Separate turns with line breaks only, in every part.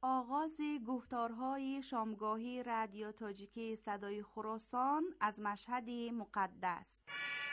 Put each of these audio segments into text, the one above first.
آغاز گفتارهای شامگاهی رادیو تاجیکی صدای خراسان از مشهد مقدس.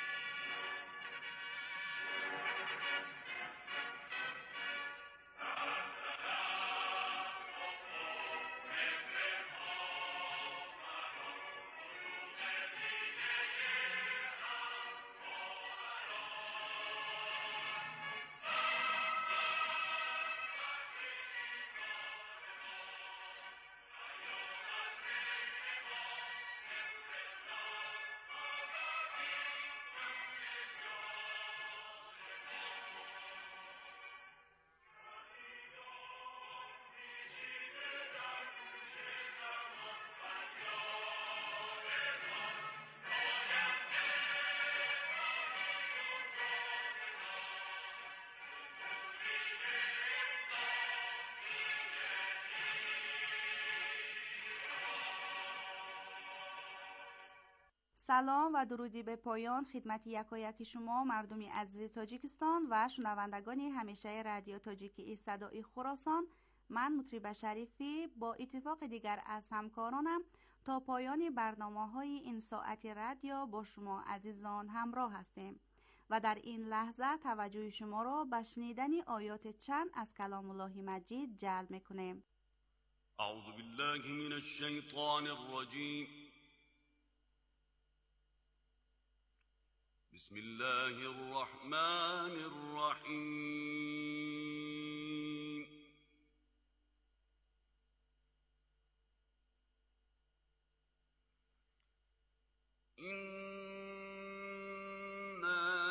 سلام و درودی به پایان خدمت یکایک شما مردمی عزیز تاجیکستان و شنوندگان همیشه رادیو تاجیکی صدای خراسان. من مطرب شریفی با اتفاق دیگر از همکارانم تا پایان برنامه‌های این ساعت رادیو با شما عزیزان همراه هستیم و در این لحظه توجه شما را به شنیدن آیات چند از کلام الله مجید جلب می‌کنیم.
اعوذ بالله من الشیطان الرجیم. بسم الله الرحمن الرحیم. إنا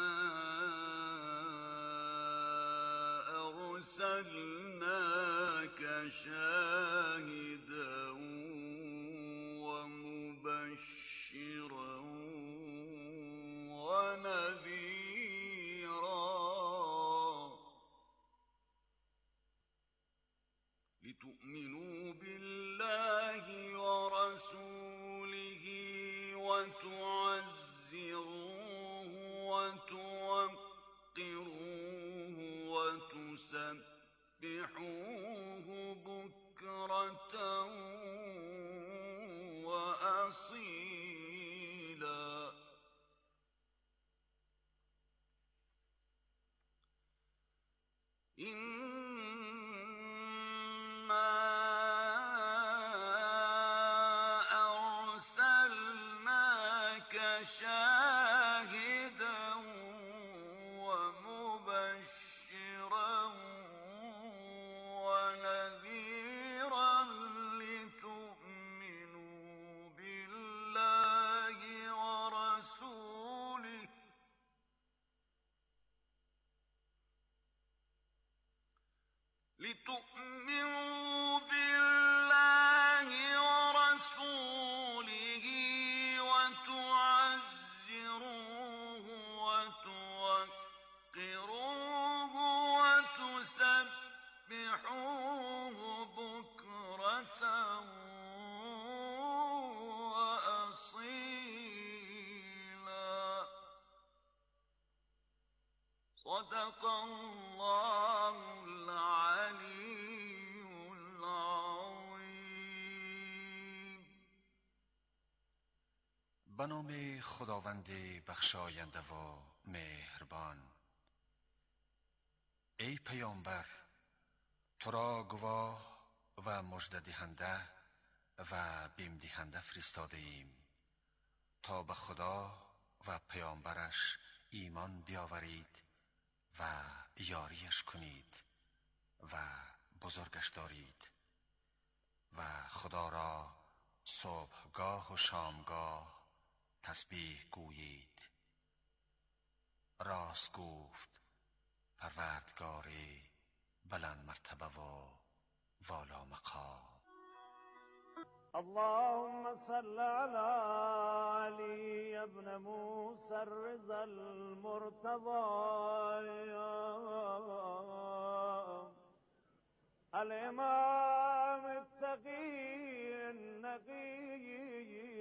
أرسلناك شاهدا ومبشرا ونذيرا لتؤمنوا بالله ورسوله وتعزروه وتوقروه وتسبحوه بكرة وأصيلا. إنا أرسلناك شاهدا ومبشرا ونذيرا لتؤمنوا بالله ورسوله وتعزروه وتوقروه وتسبحوه بكرة وأصيلا. صدق الله العلی العظیم.
به نام خداوند بخشاینده و مهربان. ای پیامبر، تو را گواه و مژده دهنده و بیم دهنده فرستاده ایم تا به خدا و پیامبرش ایمان بیاورید و یاریش کنید و بزرگش دارید و خدا را صبحگاه و شامگاه تسبیح گویید. راست گفت پروردگاری بلند مرتبه و والا مقام.
اللهم صل على علي ابن موسى الرضا المرتضى الإمام التقي النقي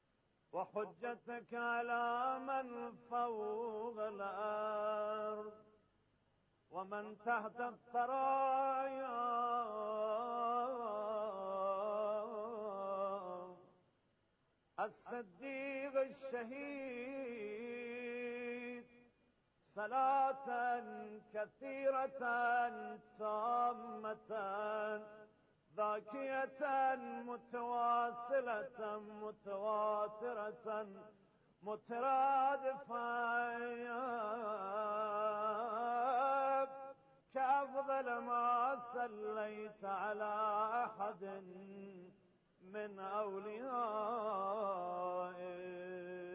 وحجتك على من فوق الأرض ومن تحت الثرايا الصديق الشهيد صلاة كثيرة تامة ذاكية متواصلة متواترة مترادفة كأفضل ما صليت على أحد من أوليائك.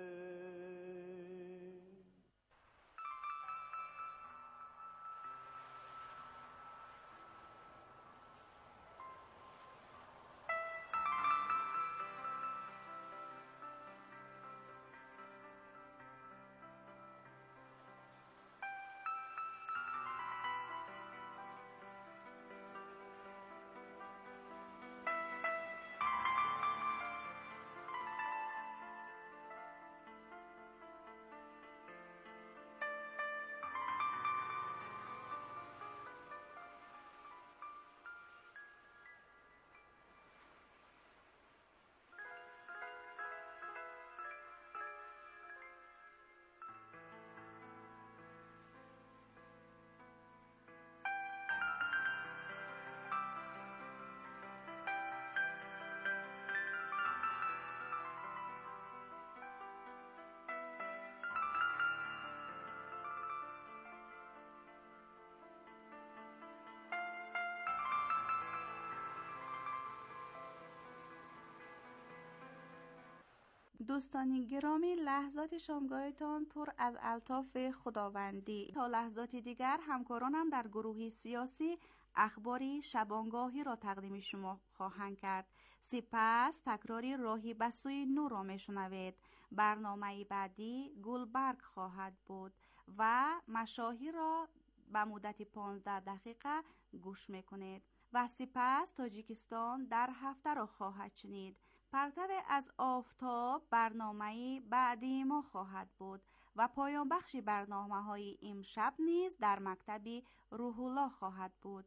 دوستان گرامی، لحظات شامگاهتان پر از الطاف خداوندی. تا لحظاتی دیگر همکارانم در گروهی سیاسی اخباری شبانگاهی را تقدیم شما خواهند کرد. سپس تکراری راهی به سوی نور را میشنوید. برنامه بعدی گلبرگ خواهد بود و مشاهیر را به مدت 15 دقیقه گوش میکنید و سپس تاجیکستان در هفته را خواهد شنید. پرتو از آفتاب برنامه بعدی ما خواهد بود و پایان بخش برنامه‌های امشب نیز در مکتب روح الله خواهد بود.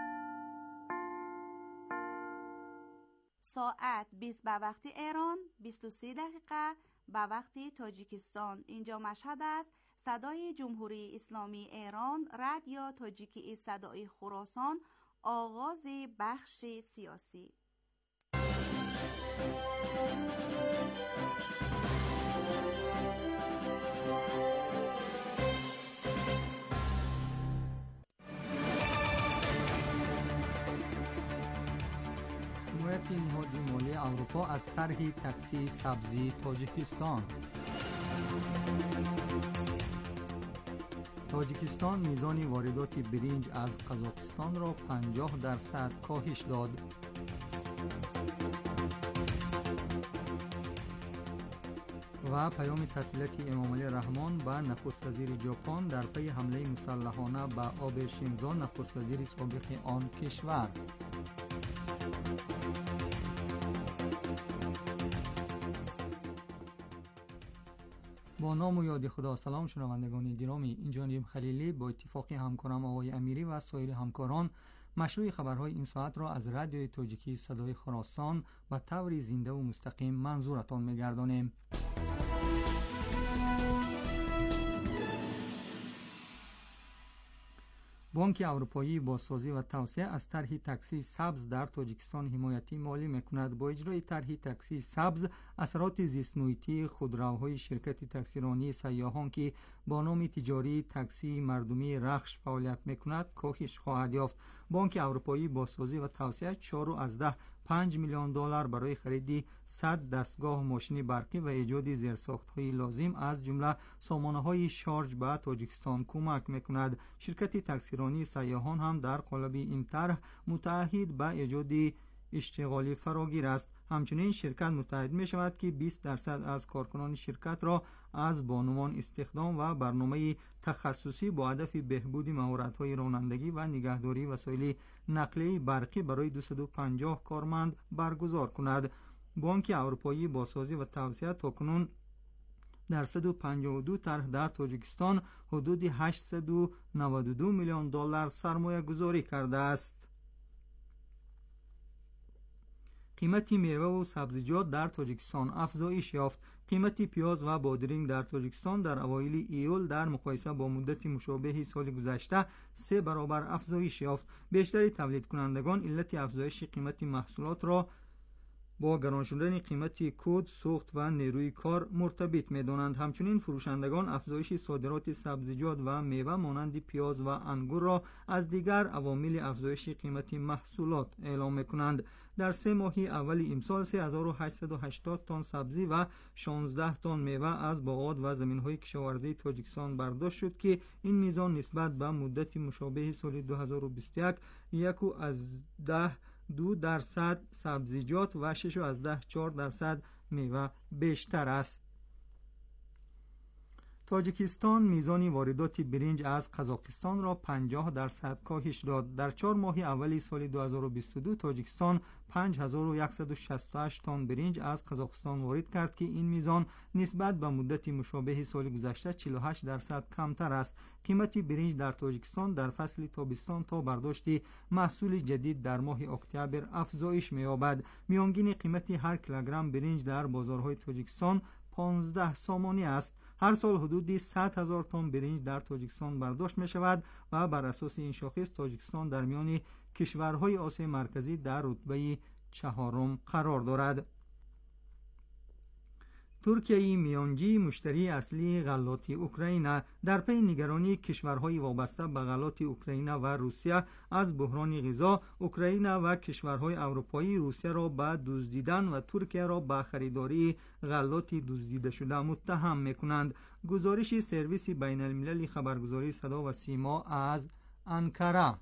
ساعت 20 به وقت ایران، 23 دقیقه به وقت تاجیکستان. اینجا مشهد است. صدای جمهوری اسلامی ایران، رادیو تاجیکی صدای خراسان. آغاز بخش سیاسی.
حمایت نهاد مالی اروپا از طرح تاکسی سبزی تاجیکستان. تاجیکستان میزان واردات برنج از قزاقستان را 50% کاهش داد. و پیام تسلیت امامعلی رحمان به نخست وزیر ژاپن در پی حمله مسلحانه به آب شینزو، نخست وزیر سابق آن کشور. با نام و یاد خدا. سلام شنوندگان گرامی، اینجا نیم خلیلی با اتفاق همکارم آقای امیری و سایر همکاران مشروع خبرهای این ساعت را از رادیوی تاجیکی صدای خراسان به طور زنده و مستقیم منظورتان می‌گردانیم. بانک اروپایی با سازی و توسعه از طرح تاکسی سبز در تاجیکستان حمایت مالی میکند. با اجرای طرح تاکسی سبز، اثرات زیست محیطی خودروهای شرکت تاکسیرانی سیاحان که با نام تجاری تاکسی مردمی رخش فعالیت میکند کاهش خواهد یافت. بانک اروپایی با سازی و توسعه 4.5 میلیون دلار برای خرید 100 دستگاه ماشین برقی و ایجاد زیرساخت‌های لازم از جمله سامانه‌های شارژ به تاجیکستان کمک می‌کند. شرکت تاکسیرانی سیاحان هم در قالب این طرح متعهد به ایجاد اشتغالی فراگیر است. همچنین شرکت متعهد می شود که 20% از کارکنان شرکت را از بانوان استخدام و برنامه تخصصی با هدف بهبود مهارت‌های رانندگی و نگهداری وسایل نقلیه برقی برای 250 کارمند برگزار کند. بانک اروپایی با سازی و توسعه تاکنون در 152 طرح در تاجیکستان حدود 892 میلیون دلار سرمایه گذاری کرده است. قیمت میوه و سبزیجات در تاجیکستان افزایش یافت. قیمت پیاز و بادرینگ در تاجیکستان در اوایل ایول در مقایسه با مدت مشابه سال گذشته 3 برابر افزایش یافت. بیشتر تولید کنندگان علت افزایش قیمت محصولات را با گران شدن قیمت کود، سوخت و نیروی کار مرتبط می‌دانند. همچنین فروشندگان افزایش صادرات سبزیجات و میوه مانند پیاز و انگور را از دیگر عوامل افزایش قیمت محصولات اعلام می‌کنند. در 3 ماه اول امسال 3880 تن سبزی و 16 تن میوه از باغات و زمین‌های کشاورزی تاجیکستان برداشت شد که این میزان نسبت به مدت مشابه سال 2021 1.2% سبزیجات و 6.4% میوه بیشتر است. تاجیکستان میزان واردات برنج از قزاقستان را 50% کاهش داد. در 4 ماه اولی سال 2022 تاجیکستان 5168 تن برنج از قزاقستان وارد کرد که این میزان نسبت به مدت مشابه سال گذشته 48% کمتر است. قیمت برنج در تاجیکستان در فصل تابستان تا برداشت محصول جدید در ماه اکتبر افزایش می‌یابد. میانگین قیمت هر کیلوگرم برنج در بازارهای تاجیکستان 15 سامانی است. هر سال حدود 100,000 تن برنج در تاجیکستان برداشت می شود و بر اساس این شاخص تاجیکستان در میان کشورهای آسیای مرکزی در رتبه 4 قرار دارد. ترکیه میانجی مشتری اصلی غلات اوکراین در پی نگرانی کشورهای وابسته به غلات اوکراین و روسیه از بحران غذا، اوکراین و کشورهای اروپایی روسیه را به دزدیدن و ترکیه را به خریداری غلات دزدیده شده متهم می‌کنند. گزارش سرویس بین المللی خبرگزاری صدا و سیما از انکره.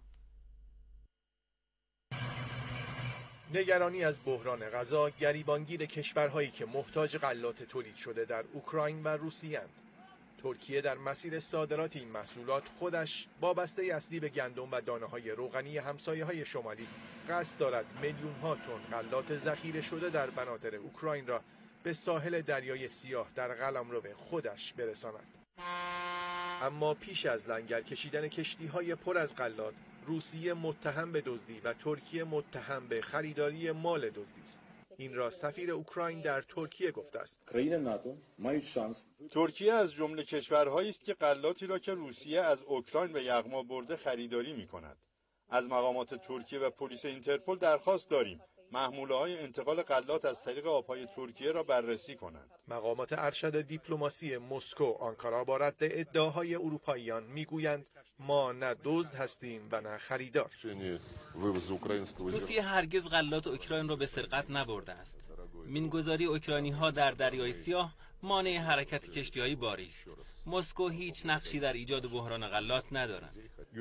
نگرانی از بحران غذا گریبانگیر کشورهایی که محتاج غلات تولید شده در اوکراین و روسیه اند. ترکیه در مسیر صادرات این محصولات خودش وابسته اصلی به گندم و دانه‌های روغنی همسایه‌های شمالی قصد دارد میلیون‌ها تن غلات ذخیره شده در بنادر اوکراین را به ساحل دریای سیاه در قلمرو خودش برساند. اما پیش از لنگر کشیدن کشتی‌های پر از غلات، روسیه متهم به دزدی و ترکیه متهم به خریداری مال دزدی است. این را سفیر اوکراین در ترکیه گفته است.
ترکیه از جمله کشورهایی است که غلاتی را که روسیه از اوکراین به یغما برده خریداری می‌کند. از مقامات ترکیه و پلیس اینترپل درخواست داریم محموله‌های انتقال غلات از طریق آب‌های ترکیه را بررسی کنند.
مقامات ارشد دیپلماسی مسکو آنکارا با رد ادعاهای اروپاییان میگویند ما نه دزد هستیم و نه خریدار.
روسیه هرگز غلات اوکراین را به سرقت نبرده است. مینگذاری اوکراینی‌ها در دریای سیاه مانع حرکت کشتی‌های باری است. مسکو هیچ نقشی در ایجاد بحران غلات ندارد.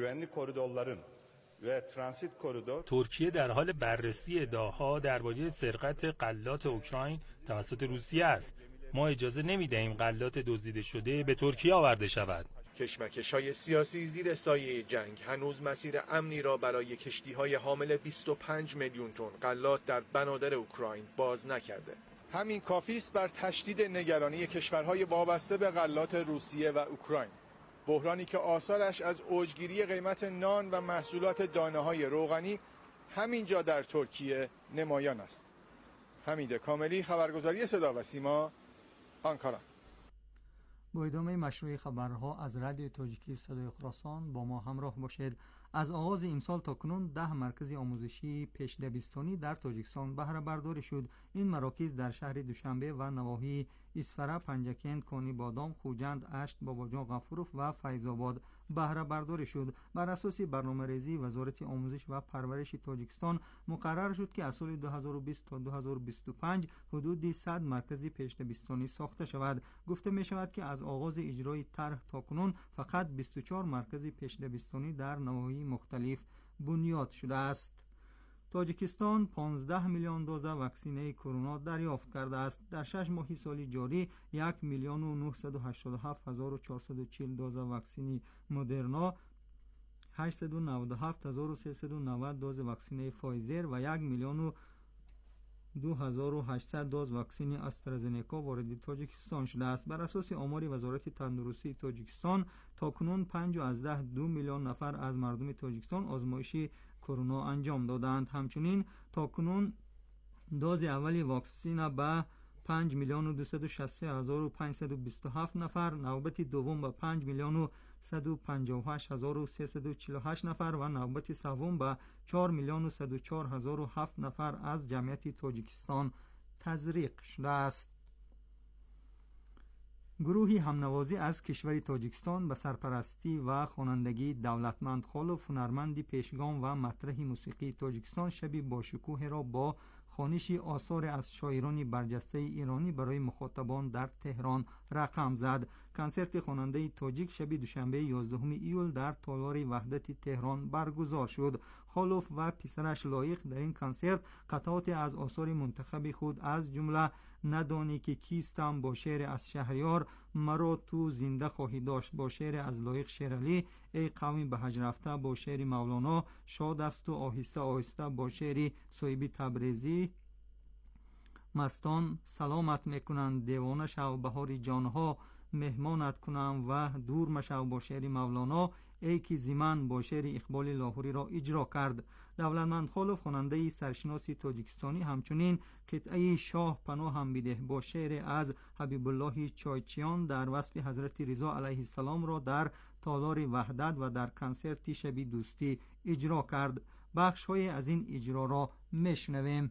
ترکیه در حال بررسی ادعاها درباره سرقت غلات اوکراین توسط روسیه است. ما اجازه نمی‌دهیم غلات دزدیده شده به ترکیه آورده شود.
کشمکش‌های سیاسی زیر سایه جنگ هنوز مسیر امنی را برای کشتی‌های حامل 25 میلیون تن غلات در بنادر اوکراین باز نکرده. همین کافی است بر تشدید نگرانی کشورهای وابسته به غلات روسیه و اوکراین. بحرانی که آثارش از اوجگیری قیمت نان و محصولات دانه‌های روغنی همینجا در ترکیه نمایان است. حمید کاملی، خبرگزاری صدا و سیما، آنکارا.
با ادامه مشروع خبرها از رادیو تاجیکی صدای خراسان با ما همراه باشید. از آغاز امسال تا کنون 10 مرکز آموزشی پیش دبستانی در تاجیکستان بهره برداری شد. این مراکز در شهر دوشنبه و نواحی اسفره، پنجکند، کانی بادام، خوجند، اشت، باباجان غفورف و فیض‌آباد بهره برداری شد. بر اساس برنامه‌ریزی وزارت آموزش و پرورش تاجیکستان مقرر شد که از سال 2020 تا 2025 حدود 100 مرکز پیش دبستانی ساخته شود. گفته می شود که از آغاز اجرای طرح تا کنون فقط 24 مرکز پیش دبستانی در نواحی مختلف بنیاد شده است. تاجیکستان 15 میلیون دوز واکسینه کرونا دریافت کرده است. در 6 ماه سال جاری 1,987,440 دوز واکسینی مدرنا، 897,390 دوز واکسینه فایزر و 1,092,9 2800 دوز واکسن استرازنکا وارد تاجیکستان شده است. بر اساس آمار وزارت تندرستی تاجیکستان تاکنون 5.2 میلیون نفر از مردم تاجیکستان آزمایش کرونا انجام دادند. همچنین تاکنون دوز اولی واکسن به 5,263,527 نفر، نوبت دوم به 5,158,348 نفر و نوبت سوم به 4,104,007 نفر از جمعیت تاجیکستان تزریق شده است. گروهی همنوازی از کشور تاجیکستان به سرپرستی و خوانندگی دولتمند خالوف، هنرمندی پیشگام و مطرح موسیقی تاجیکستان، شبی با شکوه را با خوانش آثار از شاعران برجسته ایرانی برای مخاطبان در تهران رقم زد. کنسرت خواننده تاجیک شب دوشنبه 11 ایول در تالار وحدت تهران برگزار شد. خالوف و پسرش لایق در این کنسرت قطعات از آثار منتخب خود از جمله ندانی که کیستم با شعر از شهریار، مرا تو زنده خواهی داشت با شعر از لایق شیرعلی، ای قومی به حج رفته با شعر مولانا، شاد است و آهسته آهسته با شعر صاحب تبریزی، مستان سلامت میکنند دیوانه شو بهار جانها، مهمانت کنم و دور مشو با شعر مولانا، ای که زمان با شعر اقبال لاهوری را اجرا کرد. دولتمند خالوف خواننده سرشناس تاجیکستانی همچنین قطعه شاه پناه هم بده با شعر از حبیب الله چایچیان در وصف حضرت رضا علیه السلام را در تالار وحدت و در کنسرت شب دوستی اجرا کرد. بخش های از این اجرا را میشنویم.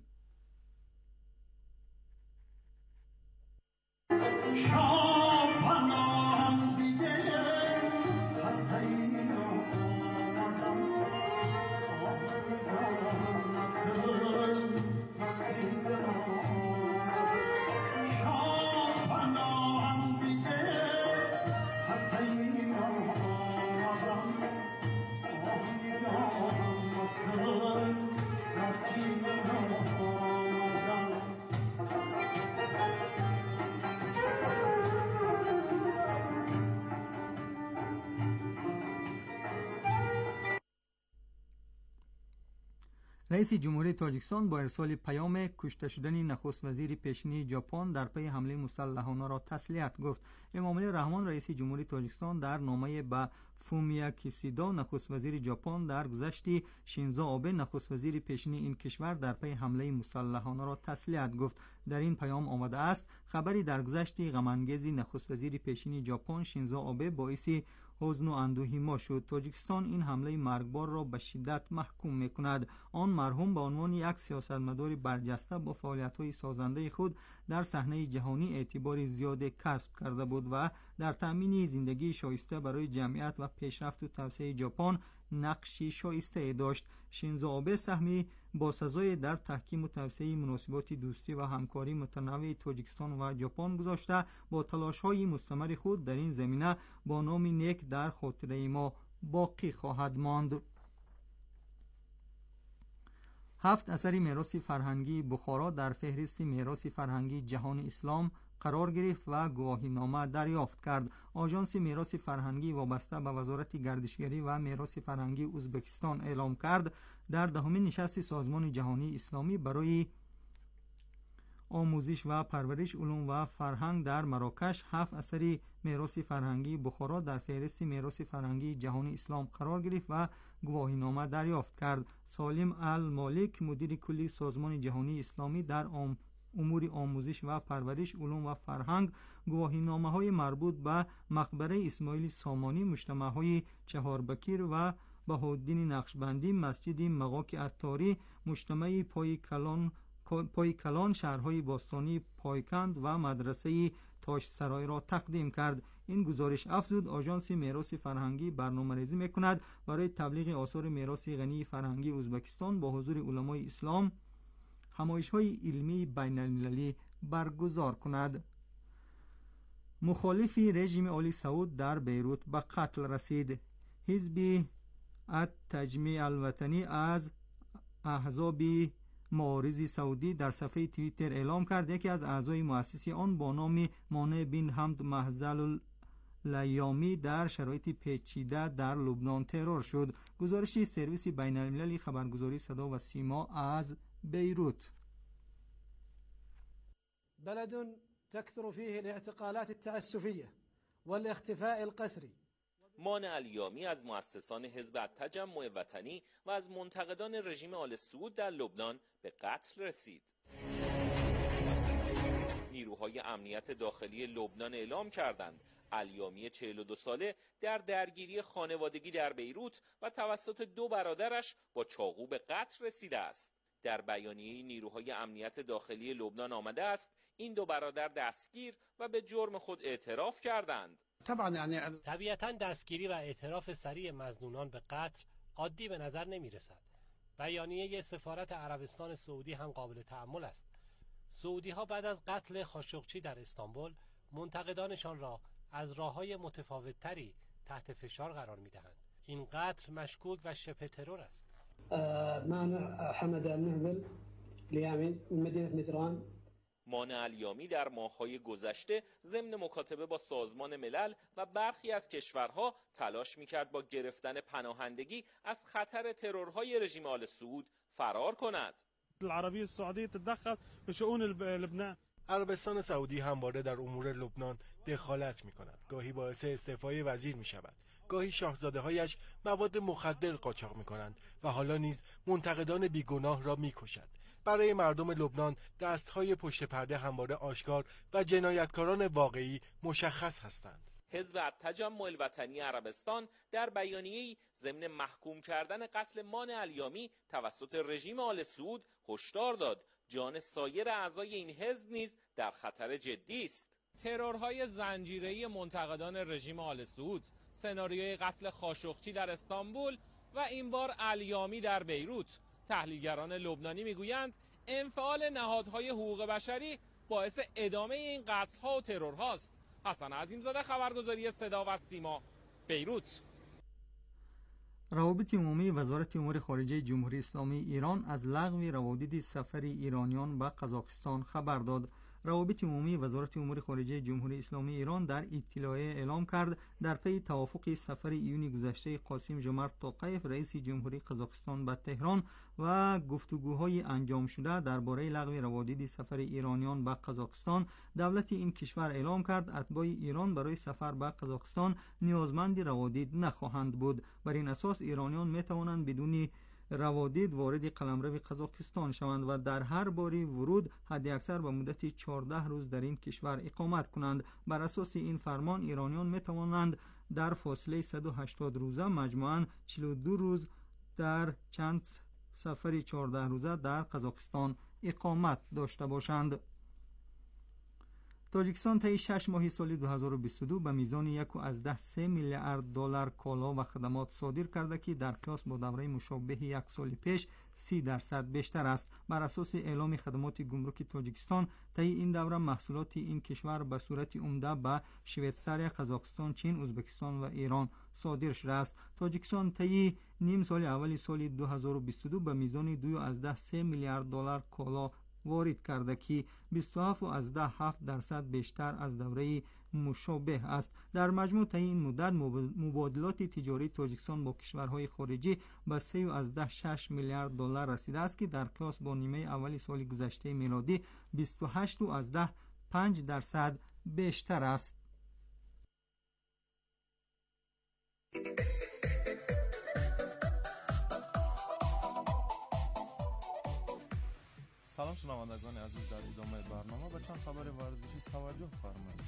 رئیس جمهوری تاجیکستان با ارسال پیام کشته شدن نخست وزیر پیشین ژاپن در پی حمله مسلحانه را تسلیت گفت. امامعلی رحمان رئیس جمهوری تاجیکستان در نامه به فومیا کیسیدا نخست وزیر ژاپن در گذشت شینزو آبه نخست وزیر پیشین این کشور در پی حمله مسلحانه را تسلیت گفت. در این پیام آمده است خبری در گذشت غم انگیز نخست وزیر پیشین ژاپن شینزو آبه باعث حزن و اندوهی ما شد. تاجیکستان این حمله مرگبار را به شدت محکوم می‌کند. آن مرحوم به عنوان یک سیاستمدار برجسته با فعالیت‌های سازنده خود در صحنه جهانی اعتبار زیاد کسب کرده بود و در تأمین زندگی شایسته برای جمعیت و پیشرفت و توسعه ژاپن نقشی شایسته داشت. شینزو آبه سهمی با سزای در تحکیم و توسعه مناسبات دوستی و همکاری متنوع تاجیکستان و ژاپن گذاشته با تلاش‌های مستمر خود در این زمینه با نام نیک در خاطره ما باقی خواهد ماند. 7 اثر میراث فرهنگی بخارا در فهرست میراث فرهنگی جهان اسلام قرار گرفت و گواهینامه دریافت کرد. آژانس میراث فرهنگی وابسته به وزارت گردشگری و میراث فرهنگی ازبکستان اعلام کرد در دهمین نشست سازمان جهانی اسلامی برای آموزش و پرورش علوم و فرهنگ در مراکش 7 اثر میراث فرهنگی بخارا در فهرست میراث فرهنگی جهانی اسلام قرار گرفت و گواهینامه دریافت کرد. سالم المالک مدیر کلی سازمان جهانی اسلامی در امور آموزش و پرورش علوم و فرهنگ گواهینامه‌های مربوط به مقبره اسماعیل سامانی، مجتمع‌های چهاربکیر و بهاءالدین نقشبندی، مسجد مغاک عطاری، مجتمع پای کلان، شهرهای باستانی پایکند و مدرسه تاج سرای را تقدیم کرد. این گزارش افزود آژانس میراث فرهنگی برنامه‌ریزی می‌کند برای تبلیغ آثار میراث غنی فرهنگی ازبکستان با حضور علمای اسلام همایش‌های علمی بین‌المللی برگزار کند. مخالفی رژیم آلی سعود در بیروت به قتل رسید. حزب التجمیع الوطنی از احزاب معارض سعودی در صفحه توییتر اعلام کرد یکی از اعضای مؤسسی آن با نام مانع بن حمد محزل لیامی در شرایط پیچیده در لبنان ترور شد. گزارش سرویس بین‌المللی خبرگزاری صدا و سیما از بیروت.
بلد تكثر فيه الاعتقالات التعسفية والاختفاء القسري.
مانع الیامی از مؤسسان حزب التجمع وطنی و از منتقدان رژیم آل سعود در لبنان به قتل رسید. نیروهای امنیت داخلی لبنان اعلام کردند الیامی 42 ساله در درگیری خانوادگی در بیروت و توسط 2 برادرش با چاقو به قتل رسیده است. در بیانیه نیروهای امنیت داخلی لبنان آمده است این 2 برادر دستگیر و به جرم خود اعتراف کردند.
طبیعتاً دستگیری و اعتراف سریع مظنونان به قتل عادی به نظر نمی رسد. بیانیه سفارت عربستان سعودی هم قابل تأمل است. سعودی ها بعد از قتل خاشقچی در استانبول منتقدانشان را از راه‌های متفاوت‌تری تحت فشار قرار می‌دهند. این قتل مشکوک و شبه ترور است.
مانع حمد المهمل لیامین مدینه نجران.
مانع الیامی در ماه‌های گذشته ضمن مکاتبه با سازمان ملل و برخی از کشورها تلاش می‌کرد با گرفتن پناهندگی از خطر ترورهای رژیم آل سعود فرار کند.
العربیه السعودیه تدخل به شؤون لبنان.
عربستان سعودی همواره در امور لبنان دخالت می‌کند. گاهی باعث استعفای وزیر می‌شود. گاهی شاهزاده‌هایش مواد مخدر قاچاق می‌کنند و حالا نیز منتقدان بیگناه را می‌کشد. برای مردم لبنان دست‌های پشت پرده همواره آشکار و جنایتکاران واقعی مشخص هستند.
حزب التجمع الوطنی عربستان در بیانیه‌ای ضمن محکوم کردن قتل مانع الیامی توسط رژیم آل سعود هشدار داد جان سایر اعضای این حزب نیز در خطر جدی است. ترورهای زنجیره‌ای منتقدان رژیم آل سعود، سناریوی قتل خاشقچی در استانبول و این بار الیامی در بیروت، تحلیلگران لبنانی میگویند انفعال نهادهای حقوق بشری باعث ادامه این قتل‌ها و ترورهاست. حسن عظیمزاده، خبرگزاری صدا و سیما، بیروت.
روابط عمومی وزارت امور خارجه جمهوری اسلامی ایران از لغو روابط سفر ایرانیان به قزاقستان خبر داد. روابط عمومی وزارت امور خارجه جمهوری اسلامی ایران در اطلاعیه اعلام کرد در پی توافق سفر ایونی گذشته قاسم جمارت توقیف رئیس جمهوری قزاقستان به تهران و گفتگوهای انجام شده درباره لغو روابط سفر ایرانیان به قزاقستان، دولت این کشور اعلام کرد اتباع ایران برای سفر به قزاقستان نیازمند روابط نخواهند بود. بر این اساس ایرانیان می توانند بدون روادید وارد قلمرو قزاقستان شوند و در هر باری ورود حداکثر به مدت 14 روز در این کشور اقامت کنند. بر اساس این فرمان ایرانیان می توانند در فاصله 180 روزه مجموعاً 42 روز در چند سفر 14 روزه در قزاقستان اقامت داشته باشند. تاجیکستان طی 6 ماه سال 2022 به میزان 1.3 میلیارد دلار کالا و خدمات صادر کرده که در قیاس با دوره مشابه یک سال پیش 30% بیشتر است. بر اساس اعلام خدمات گمرک تاجیکستان طی این دوره محصولات این کشور به صورت عمده به شویتزار، قزاقستان، چین، ازبکستان و ایران صادر شده است. تاجیکستان طی نیم سال اول سال 2022 به میزان 2.3 میلیارد دلار کالا وارد کرده که 27.7% بیشتر از دوره مشابه است. در مجموع طی این مدت مبادلات تجاری تاجیکستان با کشورهای خارجی به 3.6 میلیارد دلار رسیده است که در قیاس با نیمه اولی سال گذشته میلادی 28.5% بیشتر است.
سلام شنوندگان عزیز، در ادامه برنامه به چند خبر ورزشی توجه فرمایید.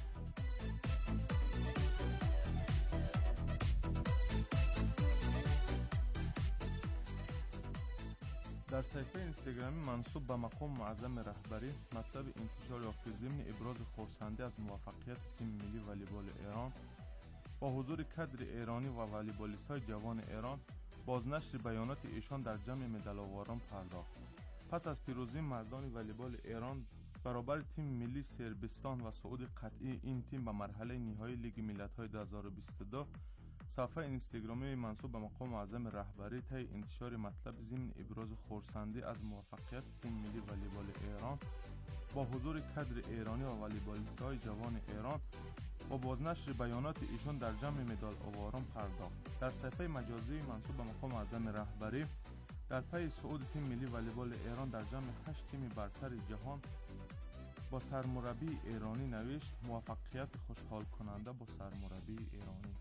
در صفحه اینستاگرامی منسوب به مقام معظم رهبری مطلب انتشار یافته ضمن ابراز خرسندی از موفقیت تیم ملی والیبال ایران با حضور کادر ایرانی و والیبالیست‌های جوان ایران بازنشر بیانات ایشان در جمع مدال آوران پرداخت. پس از پیروزی مردان والیبال ایران برابر تیم ملی صربستان و صعود قطعی این تیم به مرحله نهایی لیگ ملت‌های 2022، صفحه اینستاگرامی منسوب به مقام معظم رهبری طی انتشار مطلب ضمن ابراز خرسندی از موفقیت تیم ملی والیبال ایران با حضور کادر ایرانی و والیبالیست‌های جوان ایران با بازنشر بیانات ایشان در جمع مدال آوران پرداخت. در صفحه مجازی منسوب به مقام معظم رهبری در پی صعود تیم ملی والیبال ایران در جمع 8 تیم برتر جهان با سرمربی ایرانی نوشت موفقیت خوشحال کننده با سرمربی ایرانی.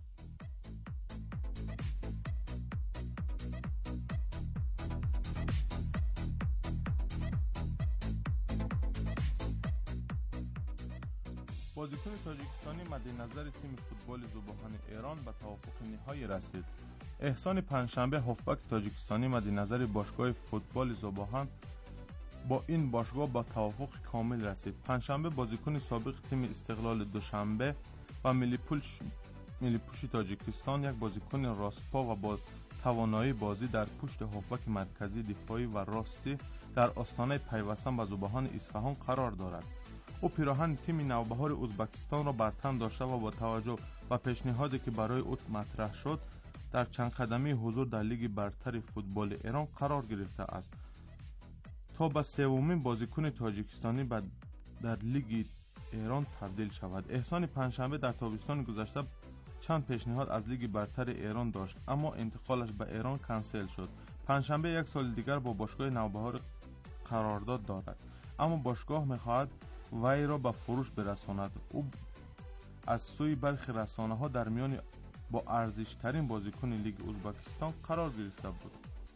بازیکن تاجیکستانی مد نظر تیم فوتبال ذوباهن ایران به توافق نهایی رسید. احسان پنجشنبه هافبک تاجیکستانی مد نظر باشگاه فوتبال ذوباهن با این باشگاه با توافق کامل رسید. پنجشنبه بازیکن سابق تیم استقلال دوشنبه و ملی پوش تاجیکستان، یک بازیکن راستپا و با توانایی بازی در پشت هافبک مرکزی دفاعی و راستی در آستانه پیوستن به ذوباهن اصفهان قرار دارد. او پیراهن تیم نوبهار ازبکستان را بر تن داشته و با توجه به پیشنهادی که برای او مطرح شد در چند قدمی حضور در لیگ برتر فوتبال ایران قرار گرفته است تا به سومین بازیکن تاجیکستانی در لیگ ایران تبدیل شود. احسان پنجشنبه در تابستان گذشته چند پیشنهاد از لیگ برتر ایران داشت اما انتقالش به ایران کنسل شد. پنجشنبه یک سال دیگر با باشگاه نوبهار قرارداد دارد اما باشگاه می‌خواهد وی را به فروش برساند. او از سوی برخی رسانه‌ها در میان با ارزش‌ترین بازیکن لیگ ازبکستان قرار گرفته بود.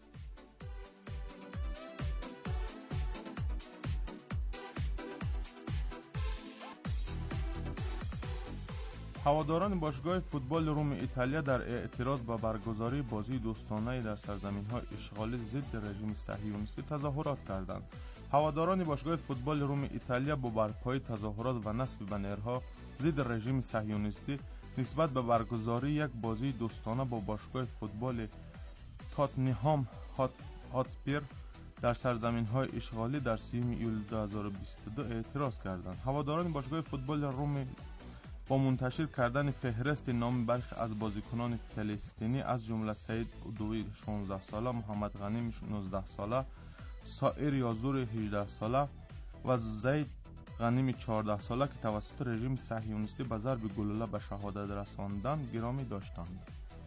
هواداران باشگاه فوتبال روم ایتالیا در اعتراض به برگزاری بازی دوستانه در سرزمین‌های اشغالی ضد رژیم صهیونیستی تظاهرات کردند. هواداران باشگاه فوتبال روم ایتالیا با برپایی تظاهرات و نصب بنرها ضد رژیم صهیونیستی نسبت به برگزاری یک بازی دوستانه با باشگاه فوتبال تاتنهام هاتسپیر در سرزمین‌های اشغالی در 30 ایول 2022 اعتراض کردند. هواداران باشگاه فوتبال روم با منتشر کردن فهرست نام برخی از بازیکنان فلسطینی از جمله سعید عدوی 16 ساله، محمد غنی 19 ساله، سائر یازور 18 ساله و زید غنیم 14 ساله که توسط رژیم صهیونیستی به ضرب گلوله به شهادت رساندند گرامی داشتند.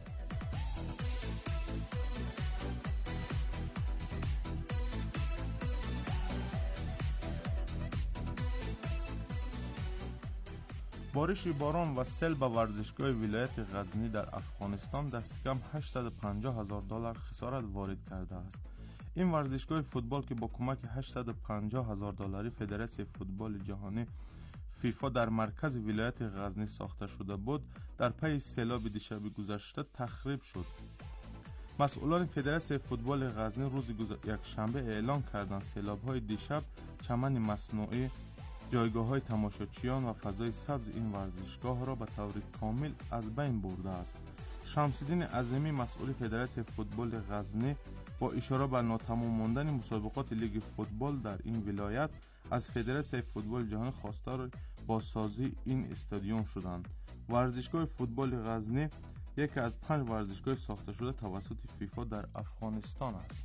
بارش باران و سیل به ورزشگاه ولایت غزنی در افغانستان دست کم $850,000 خسارت وارد کرده است. این ورزشگاه فوتبال که با کمک $850,000 فدراسیون فوتبال جهانی فیفا در مرکز ولایت غزنی ساخته شده بود، در پی سیلاب دیشب گذشته تخریب شد. مسئولان فدراسیون فوتبال غزنی روز یک شنبه اعلام کردند سیلاب‌های دیشب چمن مصنوعی، جایگاه‌های تماشاچیان و فضای سبز این ورزشگاه را به طور کامل از بین برده است. شمس‌الدین عظیمی مسئول فدراسیون فوتبال غزنی با اشاره به ناتمام ماندن مسابقات لیگ فوتبال در این ولایت از فدراسیون فوتبال جهانی خواستار بازسازی این استادیوم شدند. ورزشگاه فوتبال غزنی یکی از 5 ورزشگاه ساخته شده توسط فیفا در افغانستان است.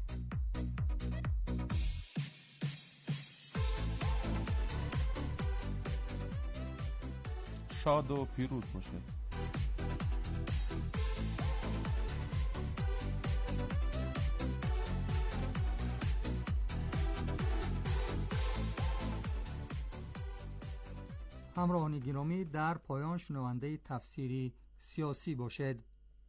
شاد و پیروز باشید.
همراهان گرامی، در پایان شنونده تفسیری سیاسی باشد.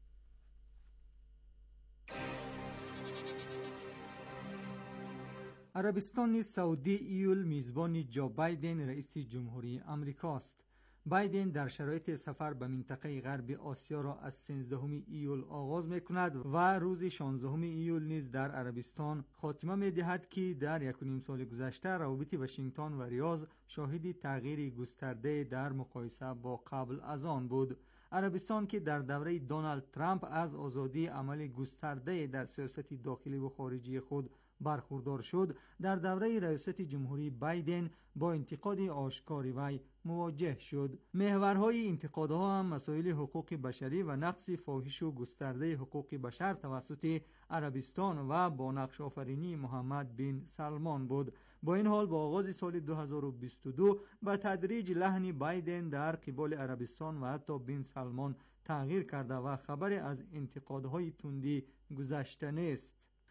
عربستان سعودی ایول میزبان جو بایدن رئیس جمهوری آمریکاست. بایدن در شرایط سفر به منطقه غرب آسیا را از 13 ایول آغاز می‌کند و روز 16 ایول نیز در عربستان خاتمه می‌دهد که در 1.5 سال گذشته روابط واشنگتن و ریاض شاهد تغییر گسترده در مقایسه با قبل از آن بود. عربستان که در دوره دونالد ترامپ از آزادی عمل گسترده در سیاست داخلی و خارجی خود برخوردار شد، در دوره ریاست جمهوری بایدن با انتقاد آشکار وی مواجه شد. محورهای انتقادها هم مسائل حقوق بشری و نقض فاحش و گسترده حقوق بشر توسط عربستان و با نقش آفرینی محمد بن سلمان بود. با این حال با آغاز سال 2022 به تدریج لحن بایدن در قبال عربستان و حتی بن سلمان تغییر کرده و خبر از انتقادهای تندی گذشته نیست.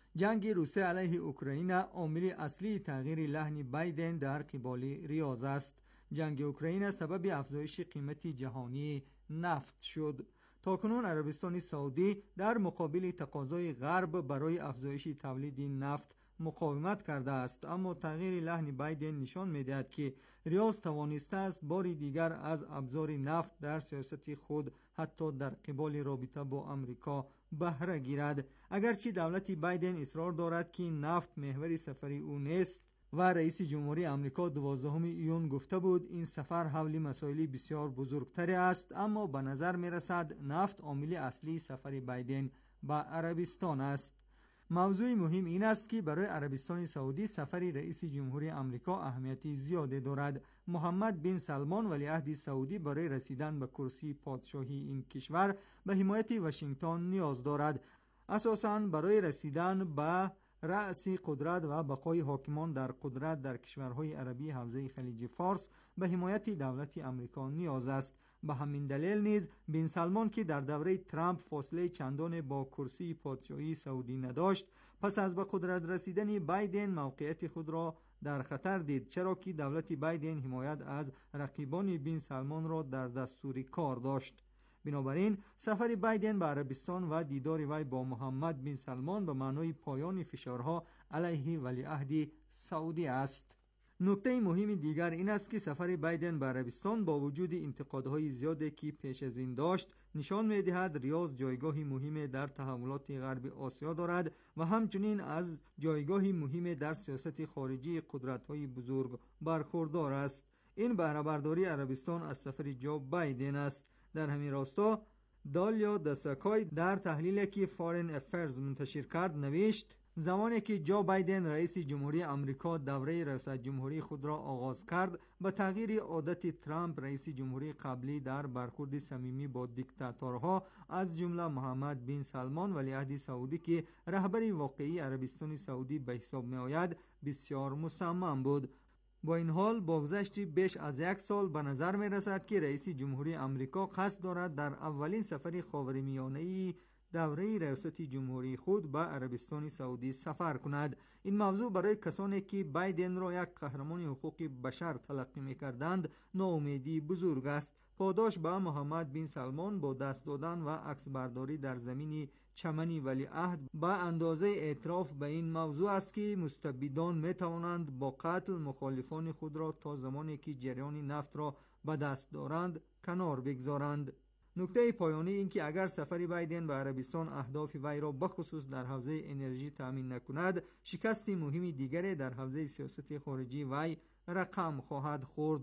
جنگ روسیه علیه اوکراین عامل اصلی تغییر لحن بایدن در قبال ریاض است. جنگ اوکراین سبب افزایش قیمت جهانی نفت شد. تاکنون عربستان سعودی در مقابل تقاضای غرب برای افزایش تولید نفت مقاومت کرده است، اما تغییر لحن بایدن نشان می‌دهد که ریاض توانسته است باری دیگر از ابزار نفت در سیاست خود حتی در قبال رابطه با آمریکا بهره گیرد. اگرچه دولت بایدن اصرار دارد که نفت محور سفر او نیست و رئیس جمهوری آمریکا 12 ایون گفته بود این سفر حول مسائل بسیار بزرگتر است، اما به نظر می‌رسد نفت عامل اصلی سفر بایدن به عربستان است. موضوع مهم این است که برای عربستان سعودی سفر رئیس جمهوری آمریکا اهمیت زیادی دارد. محمد بن سلمان ولیعهد سعودی برای رسیدن به کرسی پادشاهی این کشور به حمایت واشنگتن نیاز دارد. اساساً برای رسیدن به رأس قدرت و بقای حاکمان در قدرت در کشورهای عربی حوزه خلیج فارس به حمایت دولت آمریکا نیاز است. به همین دلیل نیز بن سلمان که در دوره ترامپ فاصله چندان با کرسی پادشاهی سعودی نداشت، پس از به قدرت رسیدن بایدن موقعیت خود را در خطر دید، چرا که دولت بایدن حمایت از رقیبان بن سلمان را در دستور کار داشت. بنابراین سفر بایدن به عربستان و دیدار وی با محمد بن سلمان به معنای پایان فشارها علیه ولیعهد سعودی است. نکته مهم دیگر این است که سفر بایدن به عربستان با وجود انتقادهای زیادی که پیش از این داشت نشان می‌دهد ریاض جایگاهی مهم در تحولات غرب آسیا دارد و همچنین از جایگاهی مهم در سیاست خارجی قدرت‌های بزرگ برخوردار است. این بهره برداری عربستان از سفر جو بایدن است. در همین راستا دالیا دساکای در تحلیلی که فارن افیرز منتشر کرد نوشت زمانی که جو بایدن رئیس جمهوری آمریکا دوره ریاست جمهوری خود را آغاز کرد، به تغییر عادت ترامپ رئیس جمهوری قبلی در برخورد صمیمی با دیکتاتورها از جمله محمد بن سلمان ولیعهد سعودی که رهبر واقعی عربستان سعودی به حساب می آید بسیار مصمم بود. با این حال با گذشت بیش از یک سال به نظر می رسد که رئیس جمهوری آمریکا قصد دارد در اولین سفر خاورمیانه‌ای دوره ریاست جمهوری خود به عربستان سعودی سفر کند. این موضوع برای کسانی که بایدن را یک قهرمان حقوق بشر تلقی می‌کردند ناامیدی بزرگ است. پاداش به محمد بن سلمان با دست دادن و عکس برداری در زمین چمنی ولیعهد به اندازه اعتراف به این موضوع است که مستبدان می‌توانند با قتل مخالفان خود را تا زمانی که جریان نفت را به دست دارند کنار بگذارند. نکته پایانی این که اگر سفر بایدن به عربستان اهداف وی را بخصوص در حوزه انرژی تامین نکند، شکست مهمی دیگری در حوزه سیاست خارجی وی رقم خواهد خورد.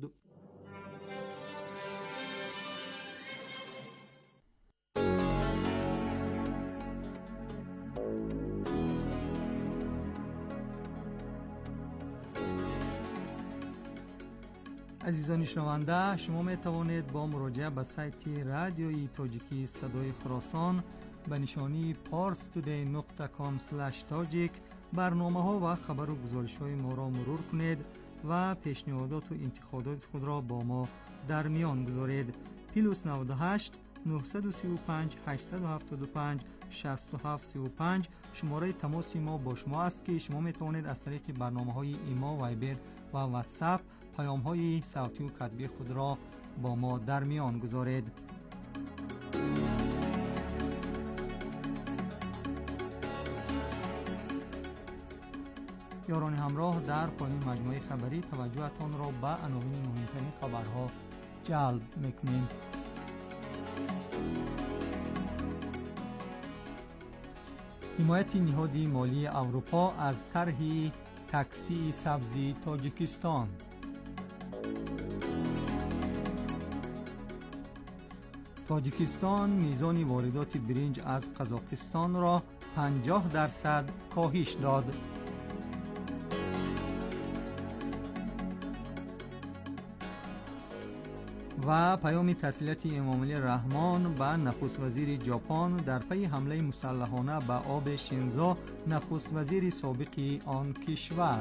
عزیزان شنونده، شما می توانید با مراجعه به سایت رادیوی تاجیکی صدای خراسان به نشانی parstoday.com/tajik برنامه ها و خبر و گزارش های ما را مرور کنید و پیشنهادات و انتقادات خود را با ما در میان گذارید. +98 935 875 6735 شماره تماس ما با شما است که شما می توانید از طریق برنامه‌های ایما، وایبر و واتساپ پیام‌های صوتی و کتبی خود را با ما در میان گذارید. یاران همراه، در پایان مجموعه خبری توجهتان را به عناوین مهمترین خبرها جلب می‌کنیم. حمایت نهاد مالی اروپا از طرح تاکسی سبزی تاجیکستان. تاجیکستان میزان واردات برنج از قزاقستان را 50% کاهش داد. و پیام تسلیت امامعلی رحمان به نخست وزیر ژاپن در پی حمله مسلحانه به آب شینزو، نخست وزیر سابق آن کشور.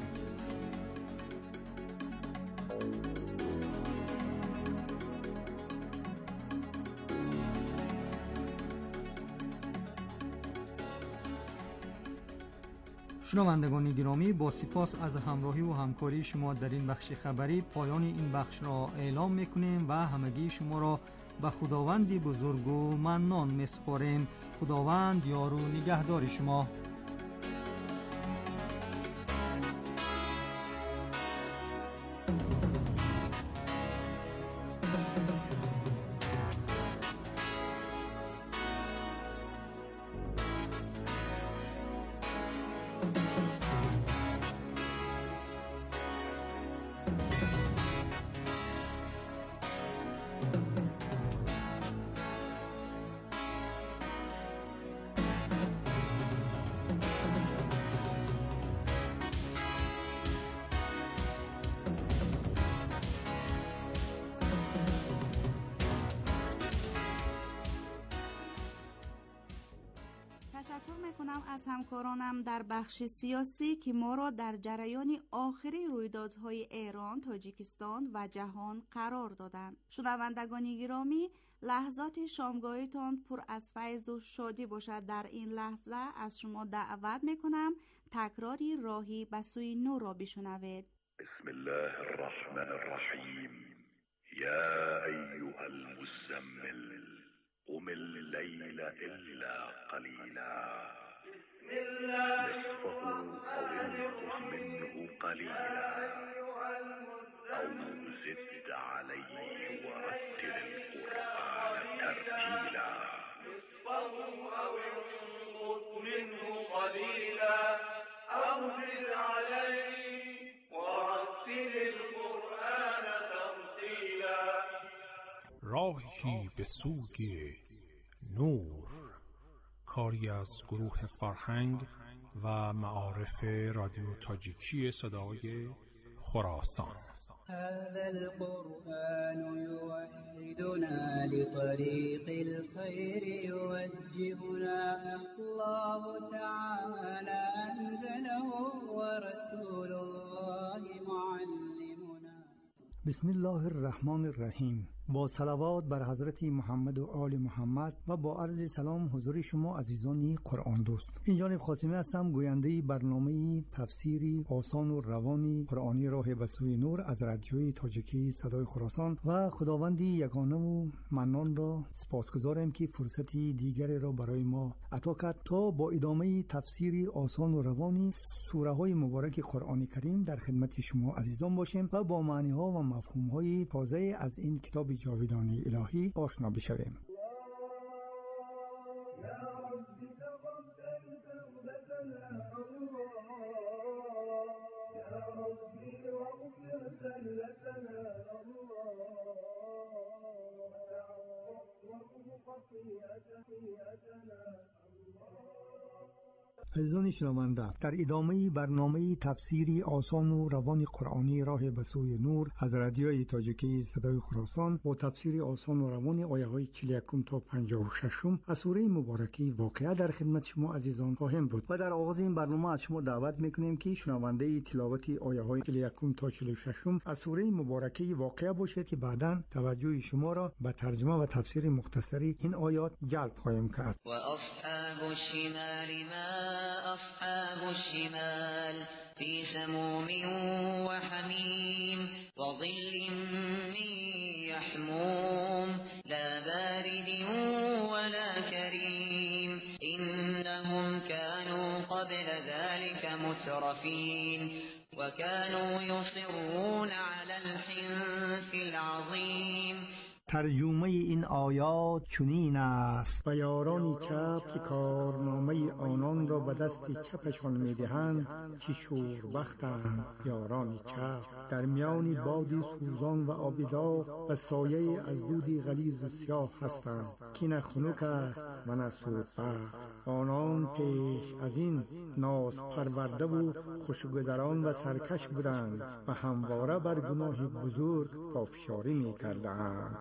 شنوندگان گرامی، با سپاس از همراهی و همکاری شما در این بخش خبری پایان این بخش را اعلام میکنیم و همگی شما را به خداوند بزرگ و منان میسپاریم. خداوند یار و نگهدار شما.
تشکر میکنم از همکارانم در بخش سیاسی که ما را در جریان آخری رویدادهای ایران، تاجیکستان و جهان قرار دادند. شنوندگان گرامی، لحظات شامگاهیتان پر از فیض و شادی باشد. در این لحظه از شما دعوت میکنم تکراری راهی به سوی نور را بشنوید.
بسم الله الرحمن الرحیم. یا ایها المزمل قم الليل إلا قليلا نصفه أو انقص منه قليلا أو زد عليه ورتل القرآن ترتيلا نصفه أو انقص منه قليلا أو زد عليه ورتل القرآن ترتيلا.
راهی به سوی نور، کاری از گروه فرهنگ و معارف رادیو تاجیکی صدای خراسان.
هذا القرآن يوحدنا لطريق الخير يوجهنا الله تعالى أنزله ورسول الله معلمنا.
بسم الله الرحمن الرحیم. با صلوات بر حضرت محمد و آل محمد و با عرض سلام حضور شما عزیزان قرآن دوست. این جانب خاتمی هستم، گوینده برنامه تفسیری آسان و روانی قرآنی راه به سوی نور از رادیوی تاجیکی صدای خراسان و خداوندی یگانه و منان را سپاسگزارم که فرصتی دیگری را برای ما عطا کرد تا با ادامه تفسیری آسان و روانی سوره های مبارک قرآن کریم در خدمت شما عزیزان باشیم و با معنی ها و مفهوم های تازه از این کتاب جاودانی الهی آشنا بشویم. عزیزان شنونده، در ادامه برنامه تفسیری آسان و روان قرآنی راه به سوی نور از رادیوی تاجیکی صدای خراسان با تفسیر آسان و روان آیه های 41 تا 56 از سوره مبارکه واقعه در خدمت شما عزیزان خواهیم بود و در آغاز این برنامه از شما دعوت میکنیم که شنونده تلاوت آیه های 41 تا 46 از سوره مبارکه واقعه باشید که بعداً توجه شما را به ترجمه و تفسیر مختصری این آیات جلب خواهیم کرد.
و اصحاب الشمال ما أصحاب الشمال في سموم وحميم وظل من يحموم لا بارد ولا كريم إنهم كانوا قبل ذلك مترفين وكانوا يصرون على الحنث العظيم.
ترجمه این آیات چنین است: و یارانی چپ که کارنامه آنان را به دست چپشان میدهند چه شوربختند. یارانی چپ در میان بادی سوزان و آبداغ و سایه از دودی غلیظ و سیاه هستند که نه خنک است و نه سودبخت. آنان پیش از این ناز پرورده و خوشگذران و سرکش بودند و همواره بر گناه بزرگ پافشاری می‌کردند.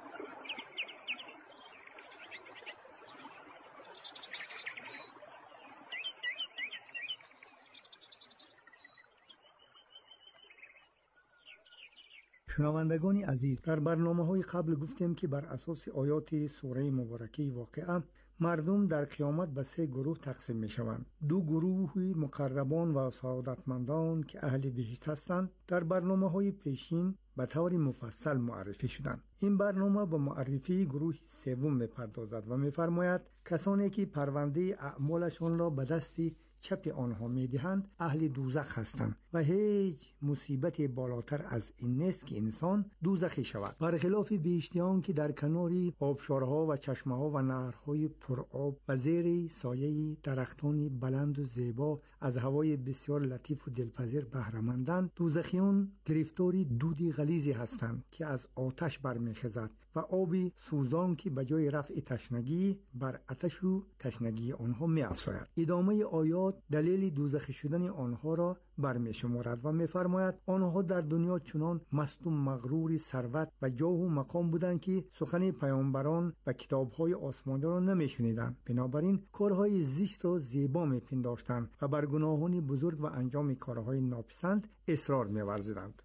شنوندگان عزیز، در برنامه‌های قبل گفتیم که بر اساس آیات سوره مبارکه واقعه مردم در قیامت به 3 گروه تقسیم می شوند. 2 گروه مقربان و سعادتمندان که اهل بهشت هستند در برنامه‌های پیشین به طور مفصل معرفی شدند. این برنامه به معرفی گروه سوم می‌پردازد و می‌فرماید کسانی که پرونده اعمالشان را به دست چپ آنها می‌دهند اهل دوزخ هستند و هیچ مصیبت بالاتر از این نیست که انسان دوزخی شود. برخلاف بهشتیان که در کنار آبشارها و چشمه‌ها و نهرهای پرآب و زیر سایه درختان بلند و زیبا از هوای بسیار لطیف و دلپذیر بهره مندند، دوزخیان گرفتاری دودی غلیظی هستند که از آتش برمیخیزد و آبی سوزان که به جای رفع تشنگی بر آتش و تشنگی آنها می‌افزاید. ادامه آیات دلیل دوزخی شدن آنها را برمی‌شمارد و می‌فرماید آنها در دنیا چنان مست و مغرور ثروت و جاه و مقام بودند که سخن پیامبران و کتاب‌های آسمانی را نمی‌شنیدند. بنابراین کارهای زشت را زیبا می‌پنداشتند و بر گناهان بزرگ و انجام کارهای ناپسند اصرار می‌ورزیدند.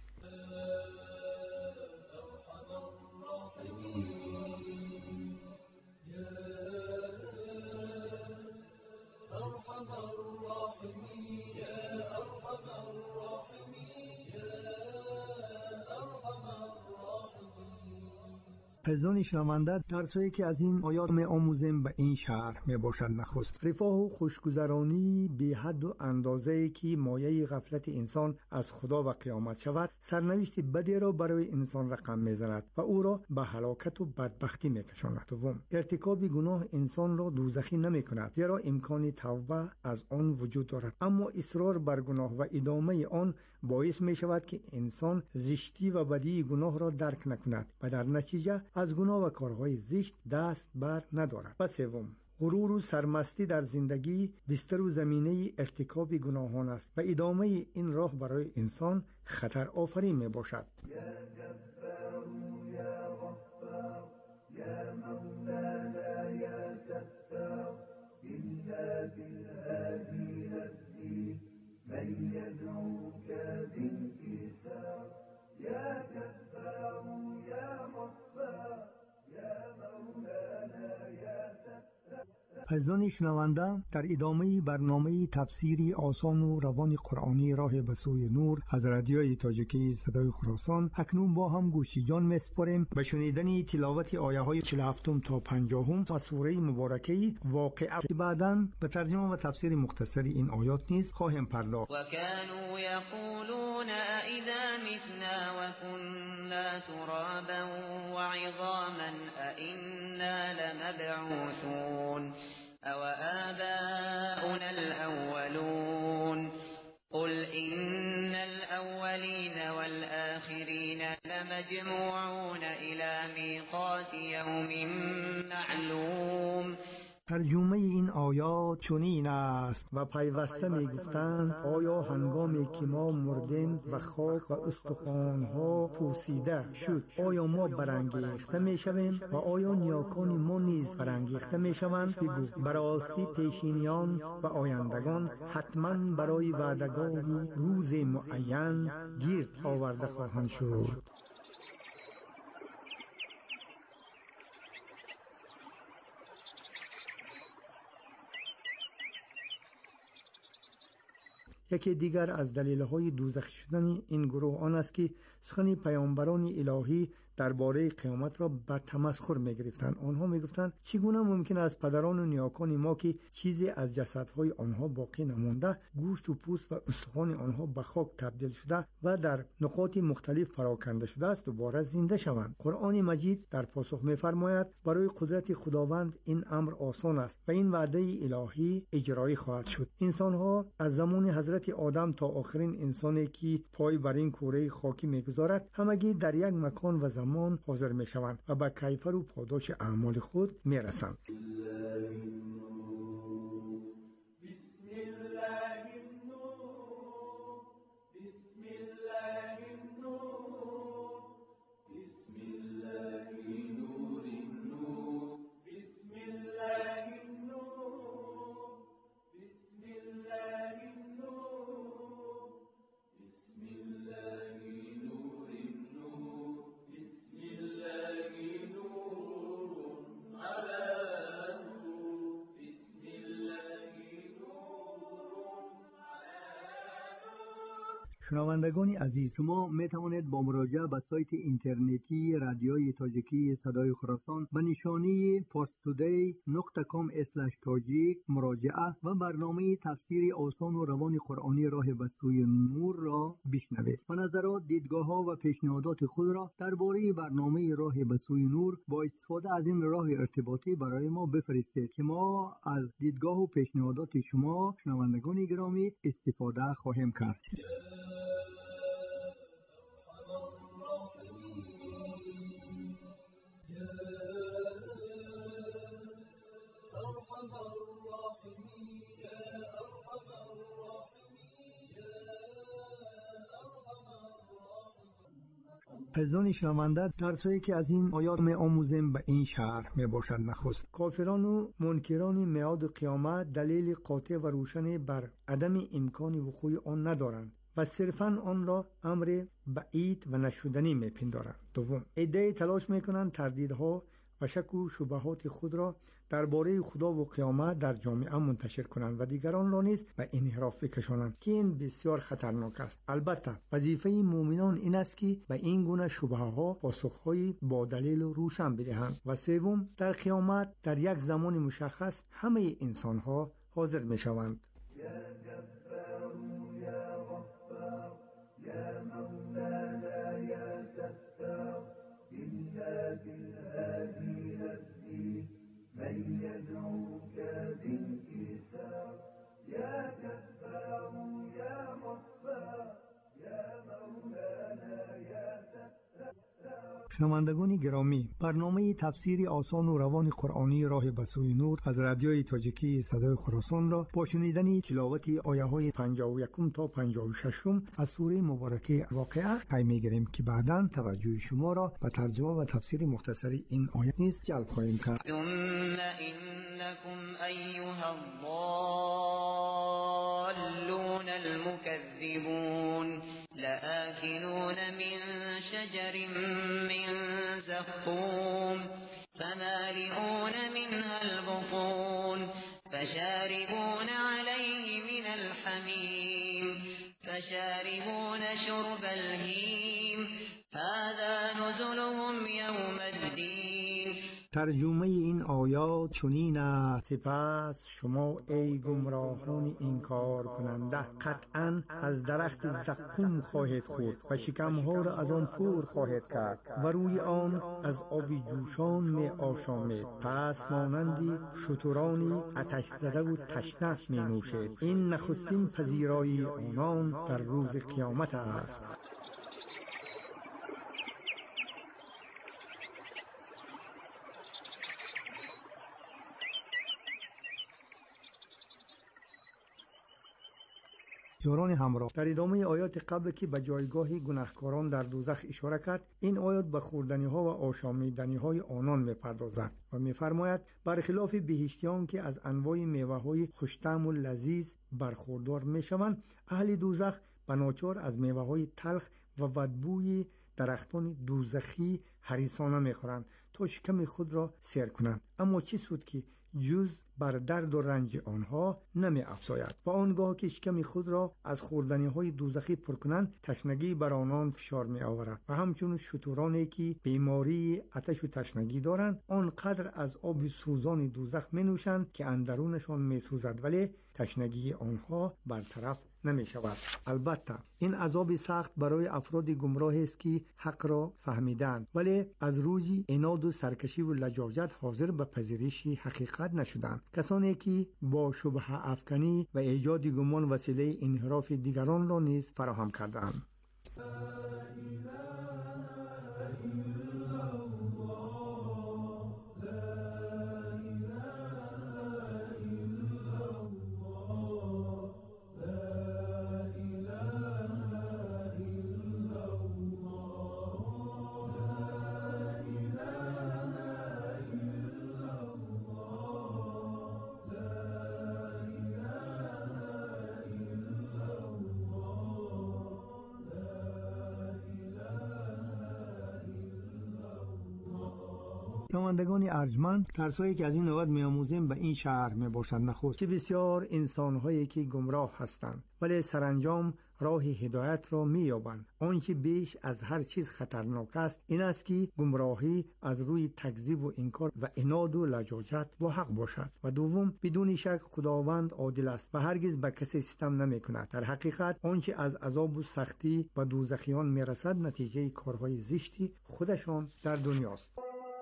عزیزان شنونده، درسایی که از این آیات می آموزیم به این شرح می باشد. نخست رفاه و خوشگذرانی بی حد و اندازه‌ای که مایه غفلت انسان از خدا و قیامت شود سرنوشت بدی را برای انسان رقم می زند و او را به هلاکت و بدبختی می کشاند. دوم، ارتکاب گناه انسان را دوزخی نمی کند زیرا امکان توبه از آن وجود دارد، اما اصرار بر گناه و ادامه آن باعث می شود که انسان زشتی و بدی گناه را درک نکند و در نتیجه از گناه و کارهای زشت دست بر ندارد. و سوم، غرور و سرمستی در زندگی بستر و زمینه ارتکاب گناهان است و ادامه این راه برای انسان خطر آفرین می باشد. عزیزان شنونده، در ادامه برنامه تفسیری آسان و روان قرآنی راه به سوی نور از رادیوی تاجیکی صدای خراسان اکنون با هم گوشی جان می‌سپاریم به شنیدن تلاوت آیه‌های 47 تا 50 و سوره مبارکه واقعه که بعداً به ترجمه و تفسیر مختصر این آیات نیز خواهیم پرداخت.
و كانوا یقولون اذا متنا وكنا ترابا وعظاما ائنا لمبعوثون أو آباؤنا الأولون قل إن الأولين والآخرين لمجموعون إلى ميقات يوم معلوم.
ترجمه این آیات چنین است و پیوسته می گفتند آیا هنگامی که ما مردیم و خاک و استخوان‌ها پوسیده شد آیا ما برانگیخته می شویم و آیا نیاکان ما نیز برانگیخته می شوند؟ بگو براستی پیشینیان و آیندگان حتما برای وعدگاه روز معین گرد آورده خواهند شد. یکی دیگر از دلایل دوزخی شدن این گروه آن است که سخن پیامبران الهی درباره قیامت را به تمسخر می‌گرفتند. آنها می‌گفتند چگونه ممکن است پدران و نیاکان ما که چیزی از جسدهای آنها باقی نمانده، گوشت و پوست و استخوان آنها به خاک تبدیل شده و در نقاط مختلف پراکنده شده است دوباره زنده شوند؟ قرآن مجید در پاسخ می‌فرماید برای قدرت خداوند این امر آسان است و این وعده الهی اجرایی خواهد شد. انسان‌ها از زمان حضرت آدم تا آخرین انسانی که پای بر این کره خاکی می‌گذارد همگی در یک مکان و زمان حاضر می‌شوند و به کیفر و پاداش اعمال خود می‌رسند. شنوندگان عزیز، شما می توانید با مراجعه به سایت اینترنتی رادیوی تاجیکی صدای خراسان به نشانی parstoday.com/tajik مراجعه و برنامه تفسیر آسان و روان قرآنی راه به سوی نور را بشنوید و نظرات، دیدگاه‌ها و پیشنهادات خود را درباره برنامه راه به سوی نور با استفاده از این راه ارتباطی برای ما بفرستید که ما از دیدگاه و پیشنهادات شما شنوندگان گرامی استفاده خواهیم کرد. عزیزان شنونده، درسایی که از این آیات می آموزیم به این شرح می باشد. نخست، کافران و منکران میعاد قیامت دلیل قاطع و روشن بر عدم امکان وقوع آن ندارند و صرفاً آن را امر بعید و نشدنی می پندارند. دوم، عده‌ای تلاش می کنند تردیدها و شک و شبهات خود را درباره خدا و قیامت در جامعه منتشر کنند و دیگران را نیز به انحراف بکشانند که این بسیار خطرناک است. البته وظیفه مؤمنان این است که به این گونه شبهه‌ها پاسخ‌های با دلیل روشن بدهند. و سوم، در قیامت در یک زمان مشخص همه انسان‌ها حاضر می‌شوند. شنوندگان گرامی، برنامه تفسیر آسان و روان قرآنی راه به سوی نور از رادیوی تاجیکی صدای خراسان را با شنیدن تلاوت آیه های 51 تا 56 از سوره مبارکه واقعه پی می‌گیریم که بعداً توجه شما را به ترجمه و تفسیر مختصری این آیه نیز جلب خواهیم کرد.
ثم انکم ایها الضالون المكذبون لآكلون من شجر من زقوم فمالئون منها البطون فشاربون عليه من الحميم فشاربون شرب الهيم هذا نزلهم يوم الدين.
ترجمه این آیات چنین است: سپس شما ای گمراهان انکار کننده قطعاً از درخت زقوم خواهید خورد و شکمها را از آن پر خواهید کرد و روی آن از آب جوشان می آشامید، پس مانند شترانی آتش زده و تشنه می نوشید. این نخستین پذیرایی آنان در روز قیامت است. یاران همراه، در ادامه آیات قبل که به جایگاه گناهکاران در دوزخ اشاره کرد، این آیات به خوردنی ها و آشامیدنی های آنان می‌پردازد و می‌فرماید برخلاف بهشتیان که از انواع میوه های خوش‌طعم و لذیذ برخوردار می‌شوند، اهل دوزخ به ناچار از میوه های تلخ و بدبوی درختان دوزخی حریصانه می‌خورند تا شکم خود را سیر کنند. اما چه سود که جز بر درد و رنج آنها نمی افزاید و آنگاه که شکم خود را از خوردنی های دوزخی پر کنند، تشنگی بر آنان فشار می آورد و همچون شترانی که بیماری آتش و تشنگی دارند آنقدر از آب سوزان دوزخ می نوشند که اندرونشان می سوزد، ولی تشنگی آنها برطرف نمی شود. البته این عذاب سخت برای افراد گمراه است که حق را فهمیدند ولی از روی عناد و سرکشی و لجاجت حاضر به پذیرش حقیقت نشدند. کسانی که با شبهه افکنی و ایجاد گمان وسیله انحراف دیگران را نیز فراهم کردند. شنوندگان ارجمند، درسایی که از این نوبت می‌آموزیم به این شرح می‌باشند. نخست که بسیار انسان‌هایی که گمراه هستند ولی سرانجام راه هدایت را می‌یابند. آنچه بیش از هر چیز خطرناک است این است که گمراهی از روی تکذیب و انکار و عناد و لجاجت با حق باشد. و دوم، بدون شک خداوند عادل است و هرگز به کسی ستم نمی‌کند. در حقیقت آنچه از عذاب و سختی و دوزخیان میرسد نتیجه کارهای زشتی خودشان در دنیاست.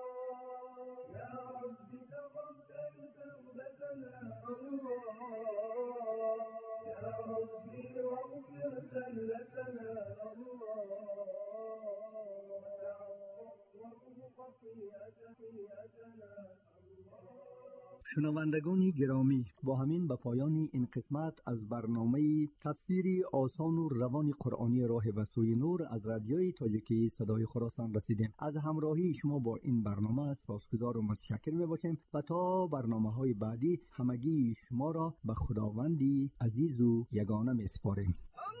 شنوندگان گرامی، با همین به پایان این قسمت از برنامه تفسیری آسان و روان قرآنی راه به سوی نور از رادیوی تاجیکی صدای خراسان رسیدیم. از همراهی شما با این برنامه سپاسگزار و متشکر میباشیم و تا برنامه‌های بعدی همگی شما را به خداوندی عزیز و یگانه میسپاریم.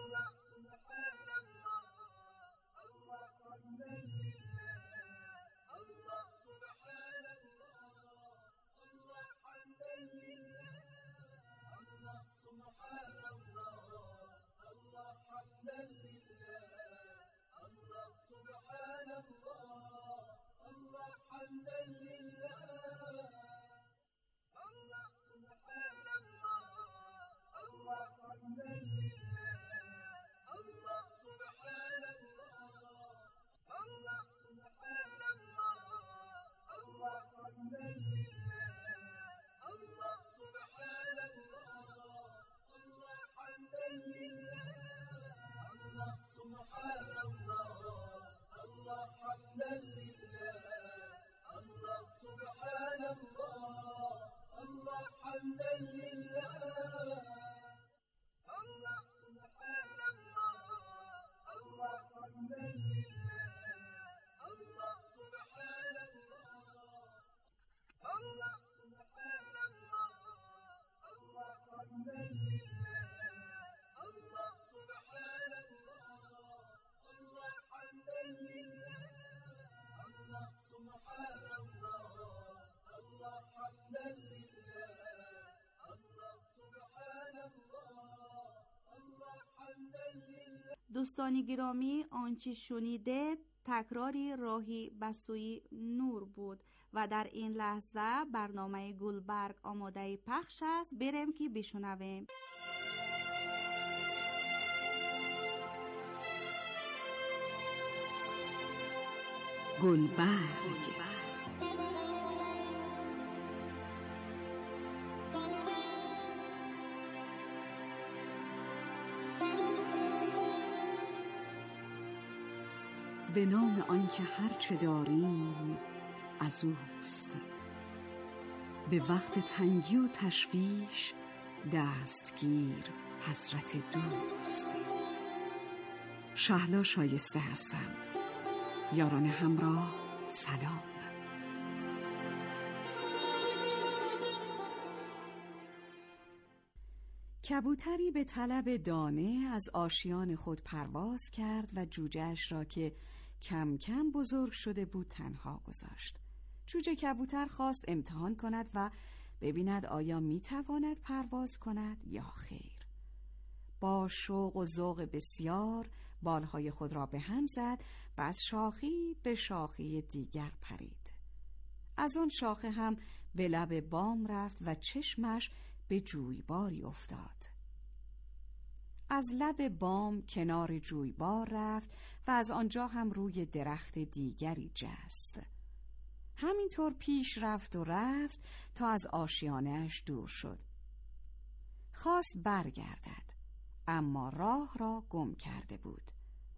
دوستان گرامی، آنچه شنیده تکراری راهی به سوی نور بود و در این لحظه برنامه گلبرگ آماده پخش است. بریم که بشنویم.
گلبرگ به نام آنکه هرچه داریم از اوست، به وقت تنگی و تشویش دستگیر حضرت دوست. شهلا شایسته هستم، یاران همراه سلام. کبوتری به طلب دانه از آشیان خود پرواز کرد و جوجه‌اش را که کم کم بزرگ شده بود تنها گذاشت. جوجه کبوتر خواست امتحان کند و ببیند آیا میتواند پرواز کند یا خیر. با شوق و ذوق بسیار بالهای خود را به هم زد و از شاخی به شاخی دیگر پرید. از آن شاخه هم به لب بام رفت و چشمش به جویباری افتاد. از لب بام کنار جویبار رفت و از آنجا هم روی درخت دیگری جست. همینطور پیش رفت و رفت تا از آشیانه‌اش دور شد. خواست برگردد، اما راه را گم کرده بود.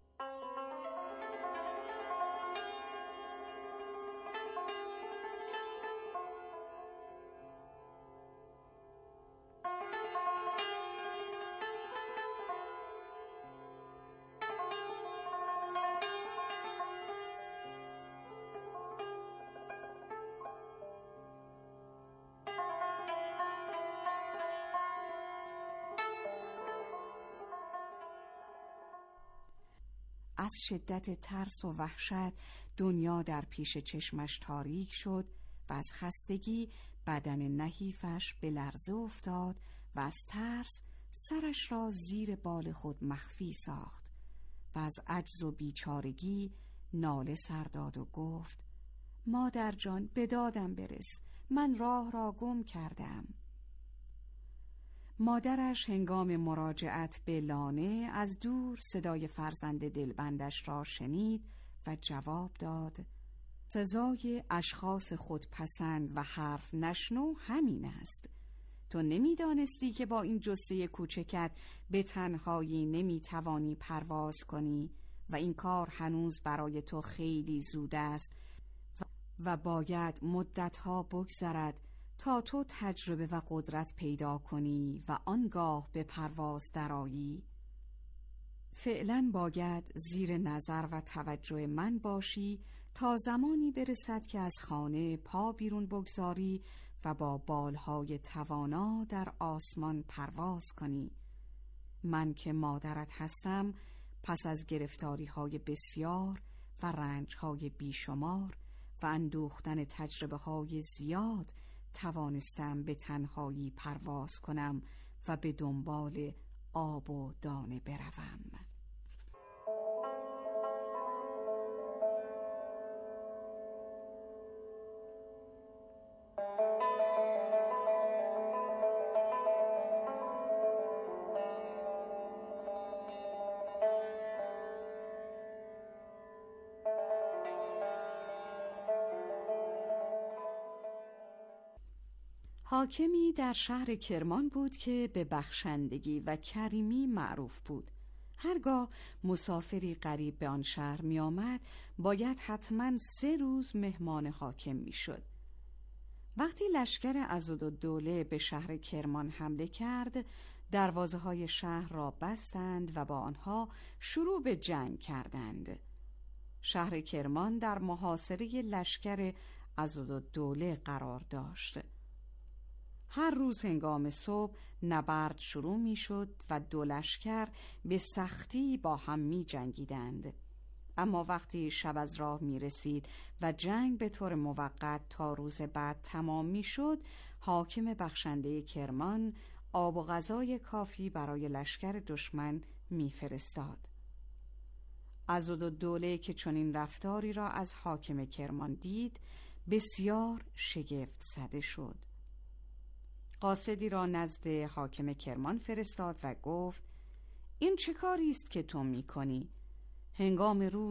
از شدت ترس و وحشت دنیا در پیش چشمش تاریک شد و از خستگی بدن نحیفش به لرزه افتاد و از ترس سرش را زیر بال خود مخفی ساخت و از عجز و بیچارگی ناله سر داد و گفت: مادر جان، به دادم برس، من راه را گم کردم. مادرش هنگام مراجعت به لانه از دور صدای فرزند دلبندش را شنید و جواب داد: سزای اشخاص خودپسند و حرف نشنو همین است. تو نمیدانستی که با این جثه کوچکت به تنهایی نمیتوانی پرواز کنی و این کار هنوز برای تو خیلی زود است و باید مدتها بگذرد تا تو تجربه و قدرت پیدا کنی و آنگاه به پرواز درآیی. فعلا باید زیر نظر و توجه من باشی تا زمانی برسد که از خانه پا بیرون بگذاری و با بالهای توانا در آسمان پرواز کنی. من که مادرت هستم، پس از گرفتاری‌های بسیار و رنج‌های بیشمار و اندوختن تجربه‌های زیاد توانستم به تنهایی پرواز کنم و به دنبال آب و دانه بروم. حاکمی در شهر کرمان بود که به بخشندگی و کریمی معروف بود. هرگاه مسافری غریب به آن شهر می آمد، باید حتما 3 روز مهمان حاکم می شد. وقتی لشکر عضدالدوله به شهر کرمان حمله کرد، دروازه های شهر را بستند و با آنها شروع به جنگ کردند. شهر کرمان در محاصره لشکر عضدالدوله قرار داشت. هر روز هنگام صبح نبرد شروع می شد و 2 لشکر به سختی با هم می جنگیدند. اما وقتی شب از راه می رسید و جنگ به طور موقت تا روز بعد تمام می شد، حاکم بخشنده کرمان آب و غذای کافی برای لشکر دشمن می فرستاد. عضدالدوله که چنین رفتاری را از حاکم کرمان دید، بسیار شگفت زده شد. قاصدی را نزد حاکم کرمان فرستاد و گفت: این چه کاری است که تو می کنی؟ هنگام روز